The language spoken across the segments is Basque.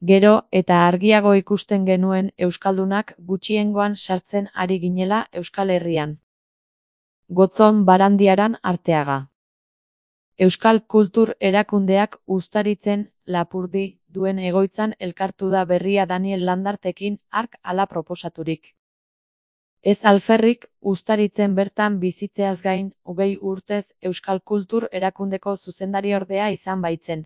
Gero eta argiago ikusten genuen euskaldunak gutxiengoan sartzen ari ginela Euskal Herrian. Gotzon Barandiaran Arteaga. Euskal Kultur Erakundeak Uztaritzen Lapurdi duen egoitzan elkartu da berria Daniel Landartekin hark hala proposaturik. Ez alferrik Uztaritzen bertan bizitzeaz gain, 20 urtez Euskal Kultur Erakundeko zuzendariordea izan baitzen.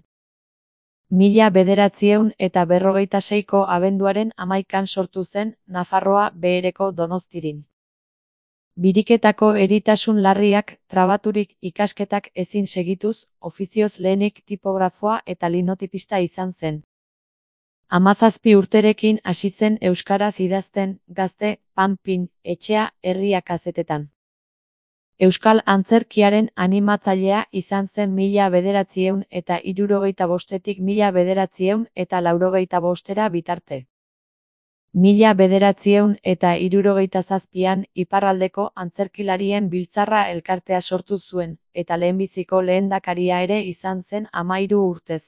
1956ko abenduaren 11an sortu zen Nafarroa Behereko Donostirin. Biriketako eritasun larriak trabaturik ikasketak ezin segituz, ofizioz lehenik tipografoa eta linotipista izan zen. 17 urterekin hasi zen euskaraz idazten, Gazte, Panpin, Etxea, Herria kazetetan. Euskal antzerkiaren animatzailea izan zen 1965etik 1985era bitarte. 1967an Iparraldeko Antzerkilarien Biltzarra elkartea sortu zuen, eta lehenbiziko lehendakaria ere izan zen 13 urtez.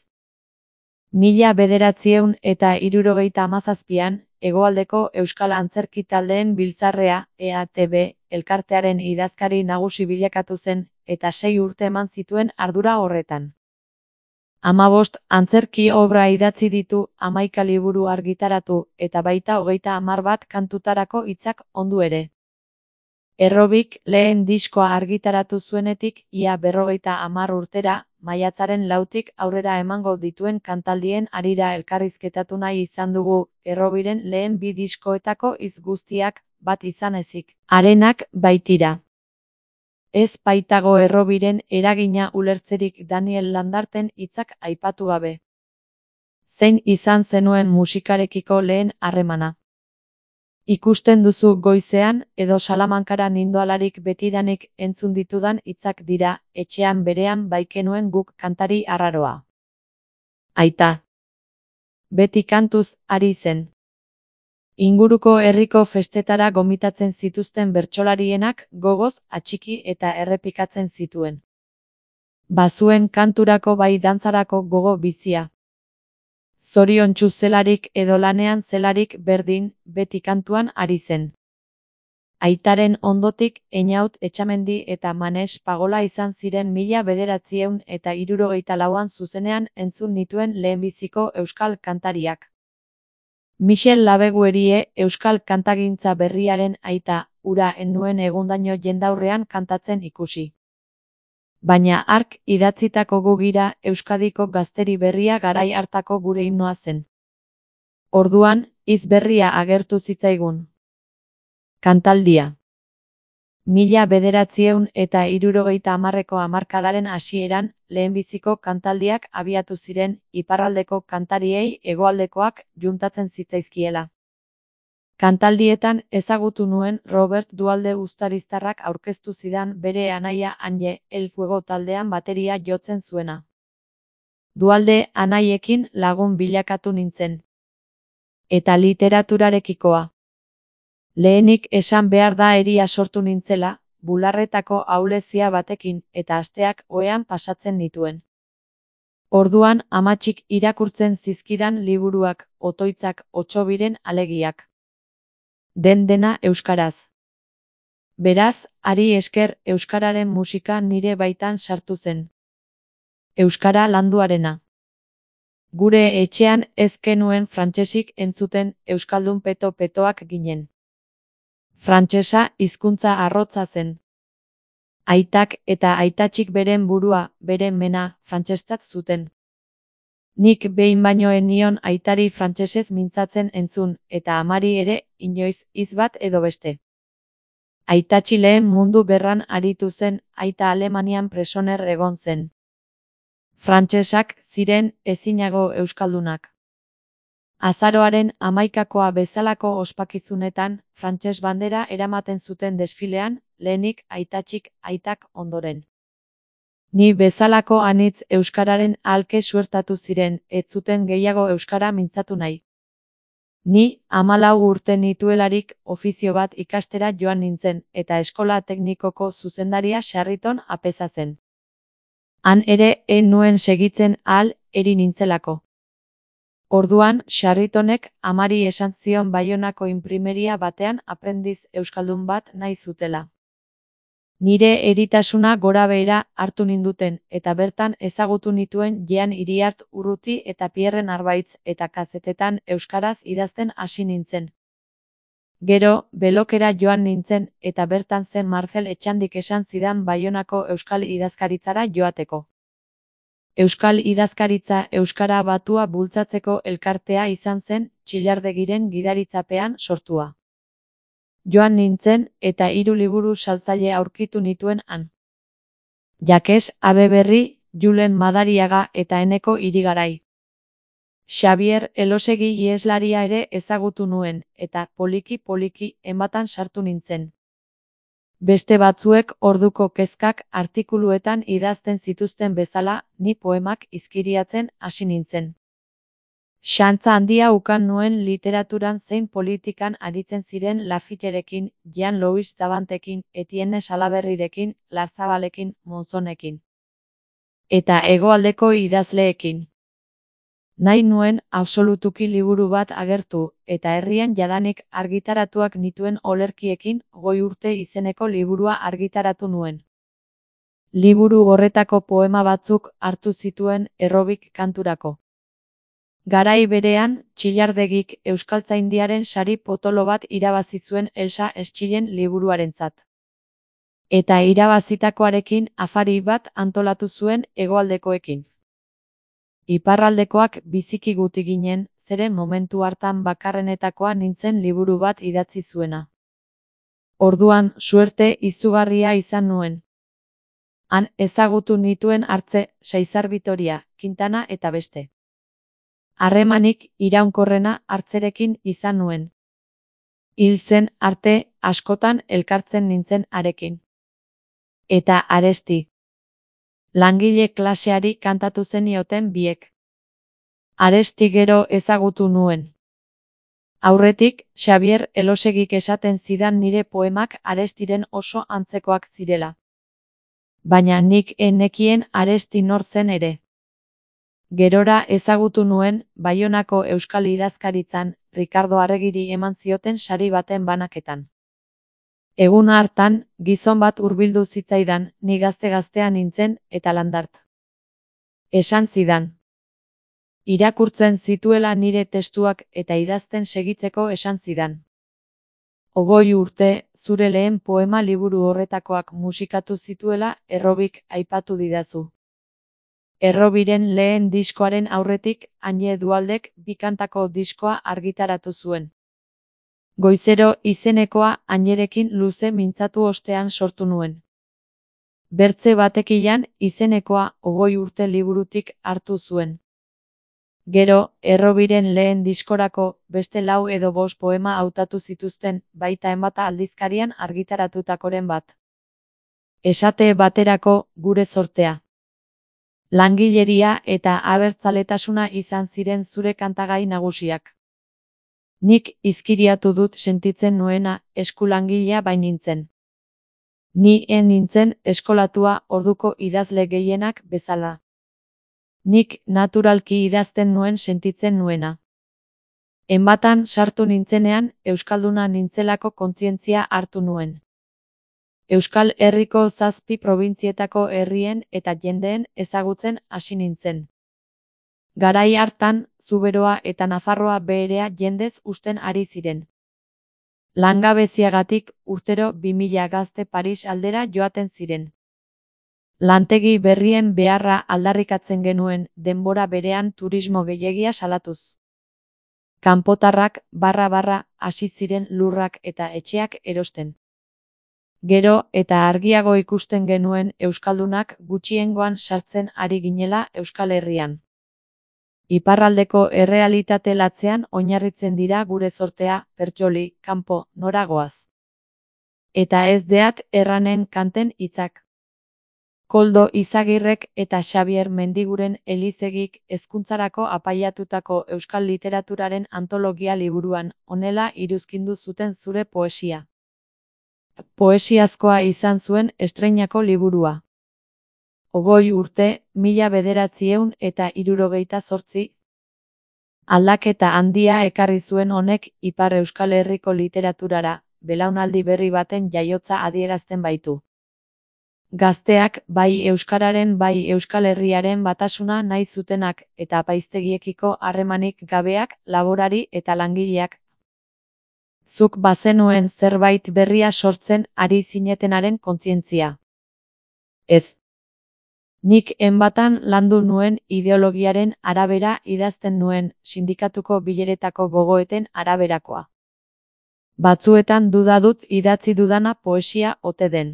1977an Hegoaldeko Euskal Antzerki Taldeen Biltzarrea, EATB, elkartearen idazkari nagusi bilakatu zen, eta 6 urte eman zituen ardura horretan. 15 antzerki obra idatzi ditu, 11 liburu argitaratu, eta baita 31 kantutarako hitzak ondu ere. Errobik lehen diskoa argitaratu zuenetik ia 50 urtera, maiatzaren 4tik aurrera emango dituen kantaldien harira elkarrizketatu nahi izan dugu, Errobiren lehen 2 diskoetako hitz guztiak, bat izan ezik, harenak baitira. Ez baitago Errobiren eragina ulertzerik Daniel Landarten hitzak aipatu gabe. Zein izan zenuen musikarekiko lehen harremana? Ikusten duzu goizean, edo Salamankara nindoalarik betidanik entzun ditudan hitzak dira, etxean berean baikenuen guk kantari arraroa. Aita. Beti kantuz ari zen. Inguruko herriko festetara gomitatzen zituzten bertsolarienak gogoz atxiki eta errepikatzen zituen. Bazuen kanturako bai dantzarako gogo bizia. Zoriontsu zelarik edo lanean zelarik berdin, beti kantuan ari zen. Aitaren ondotik Einaut Etxamendi eta Manes Pagola izan ziren 1964an zuzenean entzun nituen lehenbiziko euskal kantariak. Michel Labeguerie euskal kantagintza berriaren aita, hura enuen egundaino jendaurrean kantatzen ikusi. Baina hark idatzitako Gugira Euskadiko gazteri berria garai hartako gure himnoa zen. Orduan, hitz berria agertu zitzaigun. Kantaldia. 1970ko hamarkadaren hasieran, lehenbiziko kantaldiak abiatu ziren, iparraldeko kantariei hegoaldekoak juntatzen zitzaizkiela. Kantaldietan ezagutu nuen Robert Dualde uztariztarrak aurkeztu zidan bere anaia Anje, El Fuego taldean bateria jotzen zuena. Dualde anaiekin lagun bilakatu nintzen. Eta literaturarekikoa. Lehenik esan behar da eria sortu nintzela, bularretako ahulezia batekin, eta asteak ohean pasatzen nituen. Orduan amatxik irakurtzen zizkidan liburuak, otoitzak, Otsobiren alegiak. Dena euskaraz. Beraz, hari esker euskararen musika nire baitan sartu zen. Euskara landuarena. Gure etxean ez genuen frantsesik entzuten, euskaldun peto-petoak ginen. Frantsesa hizkuntza arrotza zen. Aitak eta aitatxik beren burua, beren mena, frantsestzat zuten. Nik behin baino ez nion aitari frantsesez mintzatzen entzun, eta amari ere, inoiz, hitz bat edo beste. Aitatxi lehen mundu gerran aritu zen, aita Alemanian presoner egon zen. Frantsesak ziren ezinago euskaldunak. Azaroaren 11koa bezalako ospakizunetan, frantses bandera eramaten zuten desfilean, lehenik aitatxik aitak ondoren. Ni bezalako anitz euskararen alke suertatu ziren, ez zuten gehiago euskara mintzatu nahi. Ni 14 urte nituelarik ofizio bat ikastera joan nintzen, eta eskola teknikoko zuzendaria Sarriton apeza zen. Han ere, nuen segitzen ahal, eri nintzelako. Orduan, Xarritonek amari esan zion Baionako inprimeria batean aprendiz euskaldun bat nahi zutela. Nire eritasuna gorabehera hartu ninduten, eta bertan ezagutu nituen Jean Iriart Urruti eta Pierre Narbaitz, eta kazetetan euskaraz idazten hasi nintzen. Gero, Belokera joan nintzen, eta bertan zen Marcel Etxandik esan zidan Baionako euskal idazkaritzara joateko. Euskal idazkaritza euskara batua bultzatzeko elkartea izan zen Txillardegiren gidaritzapean sortua. Joan nintzen eta 3 liburu saltzaile aurkitu nituen han. Jakes Abeberri, Julen Madariaga eta Eneko Irigarai. Xabier Elosegi ieslaria ere ezagutu nuen, eta poliki-poliki enbatan sartu nintzen. Beste batzuek orduko kezkak artikuluetan idazten zituzten bezala, ni poemak izkiriatzen hasi nintzen. Xantza handia ukan nuen literaturan zein politikan aritzen ziren Lafitterekin, Jean-Louis Davantekin, Etienne Salaberrirekin, Larzabalekin, Monzonekin. Eta hegoaldeko idazleekin. Nahi nuen absolutuki liburu bat agertu, eta herrian jadanik argitaratuak nituen olerkiekin Goi urte izeneko liburua argitaratu nuen. Liburu horretako poema batzuk hartu zituen Errobik kanturako. Garai berean, Txillardegik Euskaltzaindiaren sari potolo bat irabazi zuen Elsa Estxilen liburuarentzat. Eta irabazitakoarekin afari bat antolatu zuen hegoaldekoekin. Iparraldekoak biziki guti ginen, zeren momentu hartan bakarrenetakoa nintzen liburu bat idatzi zuena. Orduan, suerte izugarria izan nuen. Han ezagutu nituen Artze, Saizar Bitoria, Quintana eta beste. Harremanik iraunkorrena Artzerekin izan nuen. Hil zen arte askotan elkartzen nintzen harekin. Eta Aresti. Langile klaseari kantatu zenioten biek. Aresti gero ezagutu nuen. Aurretik, Xabier Elosegik esaten zidan nire poemak Arestiren oso antzekoak zirela. Baina nik nekien Aresti nor zen ere. Gerora ezagutu nuen, Baionako euskal idazkaritzan, Ricardo Arregiri eman zioten sari baten banaketan. Egun hartan, gizon bat hurbildu zitzaidan, ni gazte-gaztea nintzen, eta landart. Esan zidan. Irakurtzen zituela nire testuak eta idazten segitzeko esan zidan. 20 urte, zure lehen poema liburu horretakoak musikatu zituela Errobik aipatu didazu. Errobiren lehen diskoaren aurretik, Agne Dualdek bikantako diskoa argitaratu zuen. Goizero izenekoa Agnerekin luze mintzatu ostean sortu nuen. Bertze batekilan izenekoa 20 urte liburutik hartu zuen. Gero, Errobiren lehen diskorako beste 4 edo 5 poema hautatu zituzten, baita enbata aldizkarian argitaratutakoren bat. Esate baterako, gure zortea. Langileria eta abertzaletasuna izan ziren zure kantagai nagusiak. Nik izkiriatu dut sentitzen nuena, eskulangilea bainintzen. Ni nintzen eskolatua orduko idazle gehienak bezala. Nik naturalki idazten nuen sentitzen nuena. Enbatan sartu nintzenean, euskalduna nintzelako kontzientzia hartu nuen. Euskal Herriko 7 probintzietako herrien eta jendeen ezagutzen hasi nintzen. Garai hartan, Zuberoa eta Nafarroa beherea jendez usten ari ziren. Langabeziagatik urtero 2000 gazte Paris aldera joaten ziren. Lantegi berrien beharra aldarrikatzen genuen denbora berean turismo gehiegia salatuz. Kanpotarrak barra hasi ziren lurrak eta etxeak erosten. Gero eta argiago ikusten genuen euskaldunak gutxiengoan sartzen ari ginela Euskal Herrian. Iparraldeko errealitate latzean oinarritzen dira gure zortea, pertsoli, kanpo, noragoaz. Eta ez deat erranen kanten hitzak. Koldo Izagirrek eta Xabier Mendiguren Elizegik hezkuntzarako apaiatutako euskal literaturaren antologia liburuan, honela iruzkindu zuten zure poesia. Poesiazkoa izan zuen estreinako liburua. 20 urte, 1978. Aldaketa handia ekarri zuen honek Ipar Euskal Herriko literaturara, belaunaldi berri baten jaiotza adierazten baitu. Gazteak bai euskararen bai Euskal Herriaren batasuna nahi zutenak eta apaiztegiekiko harremanik gabeak, laborari eta langileak. Zuk bazenuen zerbait berria sortzen ari zinetenaren kontzientzia. Ez. Nik enbatan landu nuen ideologiaren arabera idazten nuen sindikatuko bileretako gogoeten araberakoa. Batzuetan duda dut idatzi dudana poesia ote den.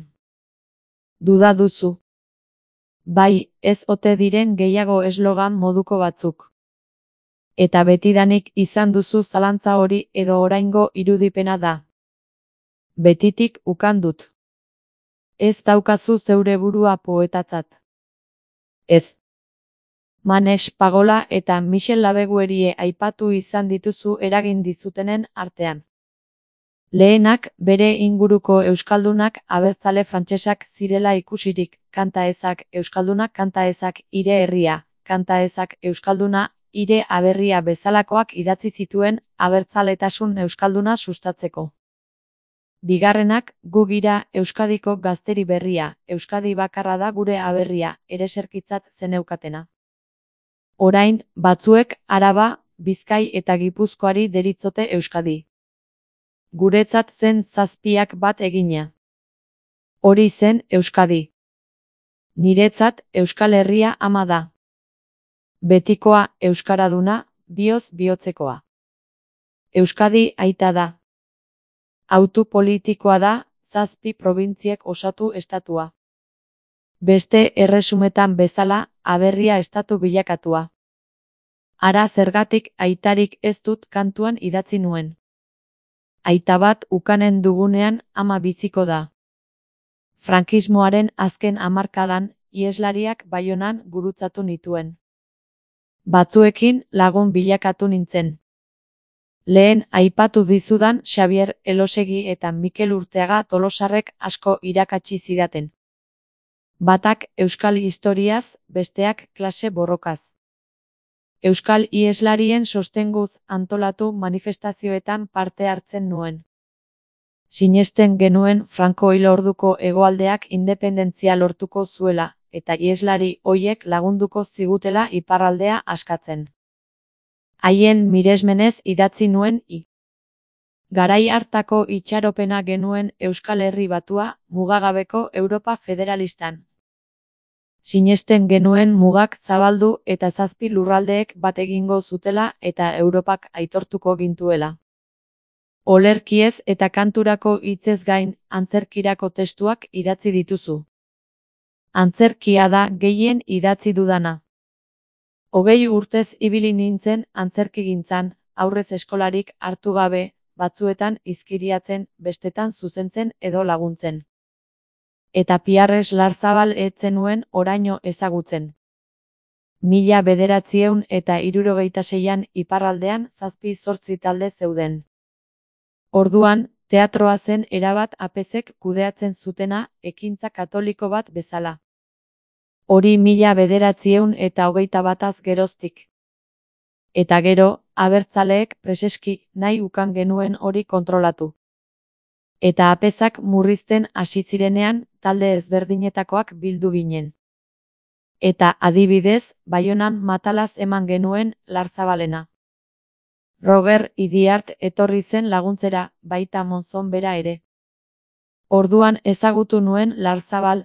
Duda duzu. Bai, ez ote diren gehiago eslogan moduko batzuk. Eta betidanik izan duzu zalantza hori edo oraingo irudipena da. Betitik ukan dut. Ez daukazu zeure burua poetatzat. Ez. Manex Pagola eta Michel Labeguerie aipatu izan dituzu eragin dizutenen artean. Lehenak bere inguruko euskaldunak abertzale frantsesak zirela ikusirik, kanta ezak euskaldunak kanta ezak hire herria, kanta ezak euskalduna, hire aberria bezalakoak idatzi zituen abertzaletasun euskalduna sustatzeko. Bigarrenak, gu gira Euskadiko gazteri berria, Euskadi bakarra da gure aberria, ereserkitzat zeneukatena. Orain, batzuek Araba, Bizkai eta Gipuzkoari deritzote Euskadi. Guretzat zen zazpiak bat egina. Hori zen Euskadi. Niretzat Euskal Herria ama da. Betikoa euskaraduna, bioz bihotzekoa. Euskadi aita da. Autu politikoa da, 7 probintziek osatu estatua. Beste erresumetan bezala, aberria estatu bilakatua. Ara zergatik aitarik ez dut kantuan idatzi nuen. Aita bat ukanen dugunean ama biziko da. Frankismoaren azken hamarkadan, iheslariak Baionan gurutzatu nituen. Batzuekin lagun bilakatu nintzen. Lehen aipatu dizudan Xabier Elosegi eta Mikel Urteaga Tolosarrek asko irakatsi zidaten. Batak euskal historiaz, besteak klase borrokaz. Euskal iheslarien sostenguz antolatu manifestazioetan parte hartzen nuen. Sinesten genuen Franco hil orduko hegoaldeak independentzia lortuko zuela, eta iheslari hoiek lagunduko zigutela iparraldea askatzen. Haien miresmenez idatzi nuen Garai hartako itxaropena genuen Euskal Herri batua, mugagabeko Europa federalistan. Sinesten genuen mugak zabaldu eta 7 lurraldeek bat egingo zutela eta Europak aitortuko gintuela. Olerkiez eta kanturako hitzez gain, antzerkirako testuak idatzi dituzu. Antzerkia da gehien idatzi dudana. 20 urtez ibili nintzen antzerkigintzan, aurrez eskolarik hartu gabe, batzuetan izkiriatzen, bestetan zuzentzen edo laguntzen. Eta Piarres Larzabal ez zenuen oraino ezagutzen. 1976an iparraldean 7-8 talde zeuden. Orduan, teatroa zen erabat apezek kudeatzen zutena, ekintza katoliko bat bezala. Hori 1921az geroztik. Eta gero, abertzaleek preseski nahi ukan genuen hori kontrolatu. Eta apezak murrizten hasi zirenean, talde ezberdinetakoak bildu ginen. Eta adibidez, Baionan matalaz eman genuen Larzabalena. Roger Idiart etorri zen laguntzera, baita Monzon bera ere. Orduan ezagutu nuen Larzabal,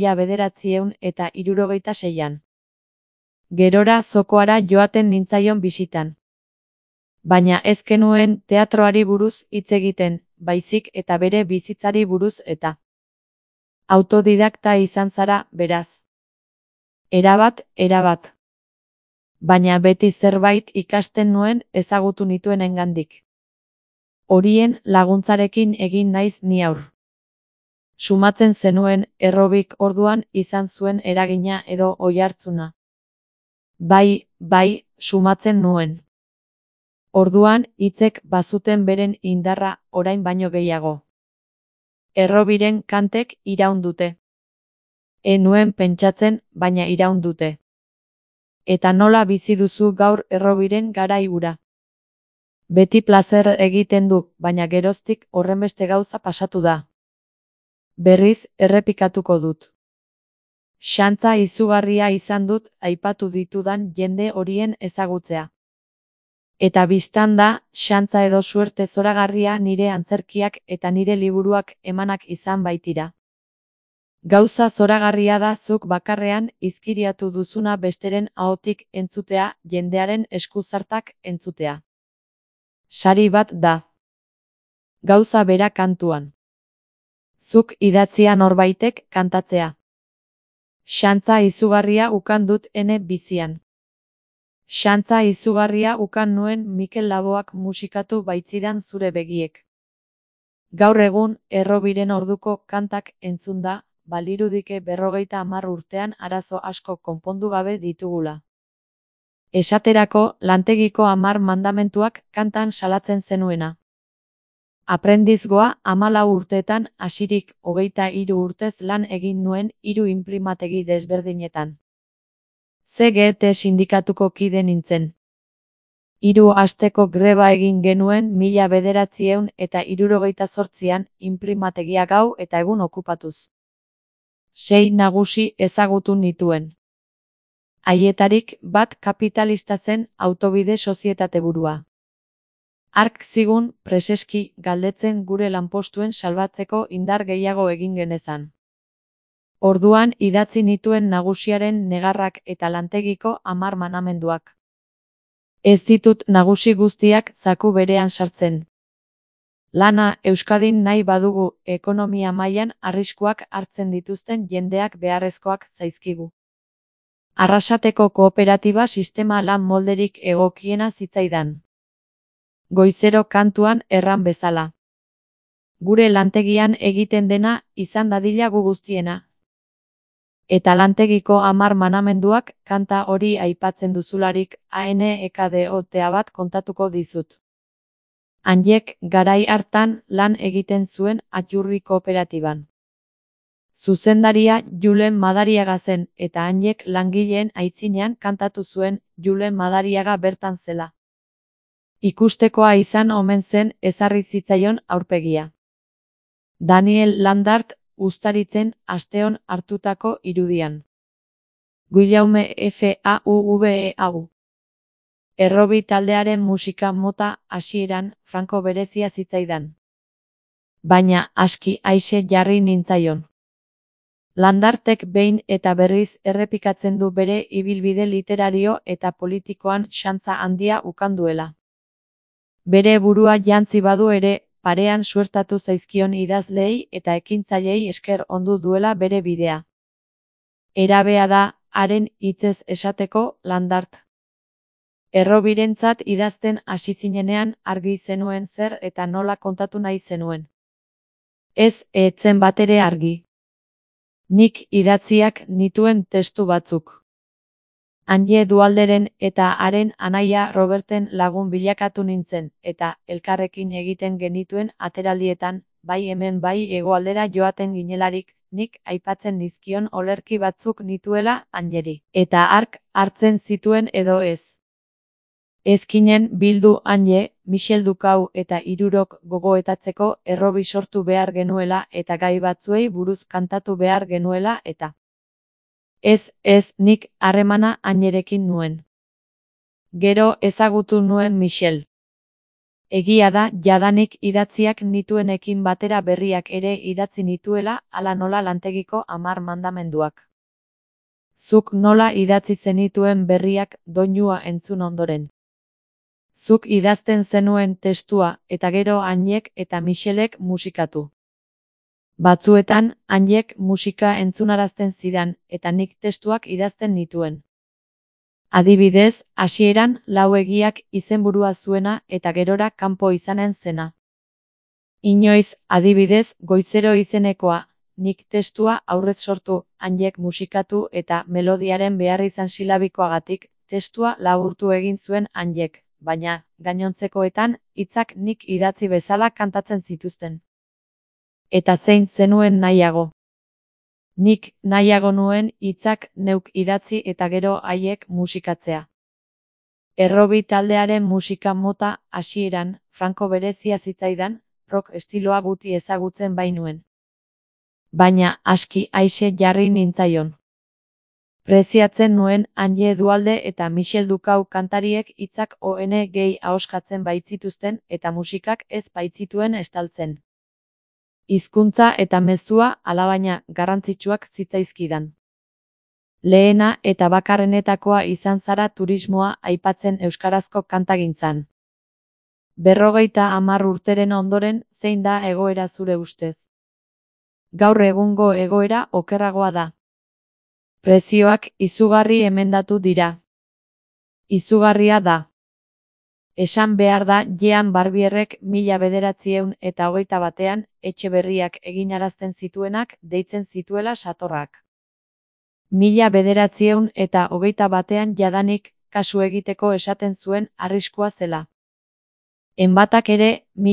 1976an. Gerora zokoara joaten nintzaion bisitan. Baina ez genuen teatroari buruz hitz egiten, baizik eta bere bizitzari buruz eta. Autodidakta izan zara, beraz. Erabat. Baina beti zerbait ikasten nuen ezagutu nituen engandik. Horien laguntzarekin egin naiz ni aur. Sumatzen zenuen errobik orduan izan zuen eragina edo oihartzuna. Bai, sumatzen nuen. Orduan hitzek bazuten beren indarra orain baino gehiago. Errobiren kantek iraun dute. Nuen pentsatzen, baina iraun dute. Eta nola bizi duzu gaur errobiren garai hura? Beti plazer egiten du, baina geroztik horrenbeste gauza pasatu da. Berriz errepikatuko dut. Xantza izugarria izan dut aipatu ditudan jende horien ezagutzea. Eta bistan da, xantza edo suerte zoragarria nire antzerkiak eta nire liburuak emanak izan baitira. Gauza zoragarria da zuk bakarrean izkiriatu duzuna besteren ahotik entzutea, jendearen eskuzartak entzutea. Sari bat da. Gauza bera kantuan. Zuk idatzia norbaitek kantatzea. Xantza izugarria ukan dut ene bizian. Xantza izugarria ukan nuen Mikel Laboak musikatu baitzidan zure begiek. Gaur egun, errobiren orduko kantak entzunda, balirudike 50 urtean arazo asko konpondu gabe ditugula. Esaterako, lantegiko 10 mandamentuak kantan salatzen zenuena. Aprendizgoa 14 urteetan hasirik 23 urtez lan egin nuen 3 inprimategi desberdinetan. CGT sindikatuko kide nintzen. 3 asteko greba egin genuen 1978an inprimategia gau eta egun okupatuz. 6 nagusi ezagutu nituen. Haietarik bat kapitalista zen autobide sozietate burua. Hark zigun preseski galdetzen gure lanpostuen salbatzeko indar gehiago egin genezan. Orduan idatzi nituen nagusiaren negarrak eta lantegiko 10 manamenduak. Ez ditut nagusi guztiak zaku berean sartzen. Lana Euskadin nahi badugu ekonomia mailan arriskuak hartzen dituzten jendeak beharrezkoak zaizkigu. Arrasateko kooperatiba sistema lan molderik egokiena zitzaidan. Goizero kantuan erran bezala. Gure lantegian egiten dena izan dadila gu guztiena. Eta lantegiko 10 manamenduak kanta hori aipatzen duzularik ANEKDOTA bat kontatuko dizut. Hanjek garai hartan lan egiten zuen Atxurri kooperatiban. Zuzendaria Julen Madariaga zen eta Hanjek langileen aitzinean kantatu zuen Julen Madariaga bertan zela. Ikustekoa izan omen zen ezarri zitzaion aurpegia. Daniel Landart Uztaritzen asteon hartutako irudian. Guillaume Fauveu. Errobi taldearen musika mota hasieran Franco berezia zitzaidan. Baina aski aise jarri nintzaion. Landartek behin eta berriz errepikatzen du bere ibilbide literario eta politikoan xantza handia ukan duela. Bere burua jantzi badu ere, parean suertatu zaizkion idazleei eta ekintzaileei esker ondu duela bere bidea. Erabea da, haren hitzez esateko, Landart. Errobirentzat idazten hasi zinenean argi zenuen zer eta nola kontatu nahi zenuen. Ez zen batere argi. Nik idatziak nituen testu batzuk. Hanje Dualderen eta haren anaia Roberten lagun bilakatu nintzen, eta elkarrekin egiten genituen ateraldietan, bai hemen bai hegoaldera joaten ginelarik, nik aipatzen nizkion olerki batzuk nituela Hanjeri. Eta hark hartzen zituen edo ez. Ezkinen bildu Hanje, Michel Dukau eta hirurok gogoetatzeko errobi sortu behar genuela eta gai batzuei buruz kantatu behar genuela eta. Ez, nik harremana Hanjerekin nuen. Gero ezagutu nuen Michel. Egia da, jadanik idatziak nituenekin batera berriak ere idatzi nituela, hala nola lantegiko 10 mandamenduak. Zuk nola idatzi zenituen berriak doinua entzun ondoren. Zuk idazten zenuen testua, eta gero Hanjek eta Michelek musikatu. Batzuetan, Hanjek musika entzunarazten zidan, eta nik testuak idazten nituen. Adibidez, hasieran Lauegiak izenburua zuena eta gerora kanpo izanen zena. Inoiz, adibidez, Goizero izenekoa, nik testua aurrez sortu, Hanjek musikatu eta melodiaren beharrizan silabikoagatik, testua laburtu egin zuen Hanjek, baina, gainontzekoetan, hitzak nik idatzi bezala kantatzen zituzten. Eta zein zenuen nahiago. Nik nahiago nuen hitzak neuk idatzi eta gero haiek musikatzea. Errobi taldearen musika mota hasieran franko berezia zitzaidan, rock estiloa guti ezagutzen bainuen. Baina aski aise jarri nintzaion. Preziatzen nuen Anje Dualde eta Michel Dukau kantariek hitzak gehi ahoskatzen baitzituzten eta musikak ez baitzituen estaltzen. Hizkuntza eta mezua alabaina garrantzitsuak zitzaizkidan. Lehena eta bakarrenetakoa izan zara turismoa aipatzen euskarazko kantagintzan. 50 urteren ondoren zein da egoera zure ustez? Gaur egungo egoera okerragoa da. Prezioak izugarri emendatu dira. Izugarria da. Esan behar da Jean Barbierrek 1921 etxe berriak eginarazten zituenak deitzen zituela satorrak. 1921 jadanik kasu egiteko esaten zuen arriskua zela. Enbatak ere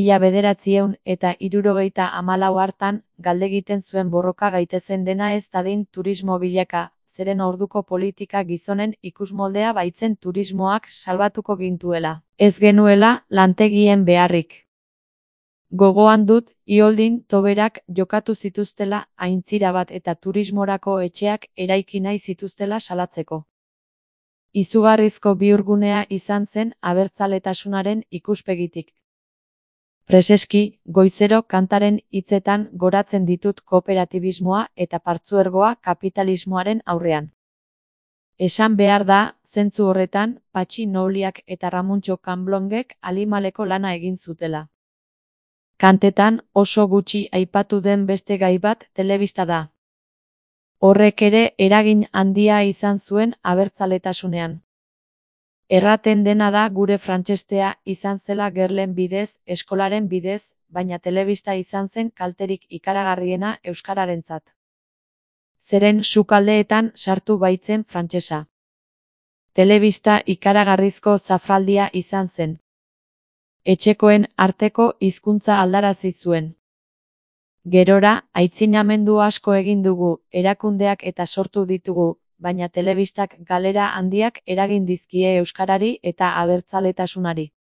1974 hartan galdegiten zuen borroka gaitezen dena ez dadin turismo bilaka, zeren orduko politika gizonen ikusmoldea baitzen turismoak salbatuko gintuela. Ez genuela lantegien beharrik. Gogoan dut, Ioldin Toberak jokatu zituztela aintzira bat eta turismorako etxeak eraiki nahi zituztela salatzeko. Izugarrizko bihurgunea izan zen abertzaletasunaren ikuspegitik. Preseski, Goizero kantaren hitzetan goratzen ditut kooperatibismoa eta partzuergoa kapitalismoaren aurrean. Esan behar da, zentzu horretan, Patxi Nobliak eta Ramuntxo Kanblongek alimaleko lana egin zutela. Kantetan oso gutxi aipatu den beste gai bat telebista da. Horrek ere eragin handia izan zuen abertzaletasunean. Erraten dena da gure frantsestea izan zela gerlen bidez, eskolaren bidez, baina telebista izan zen kalterik ikaragarriena euskararentzat. Zeren sukaldeetan sartu baitzen frantsesa. Telebista ikaragarrizko zafraldia izan zen. Etxekoen arteko hizkuntza aldarazi zuen. Gerora, aitzinamendu asko egin dugu, erakundeak eta sortu ditugu, baina telebistak galera handiak eragin dizkie euskarari eta abertzaletasunari.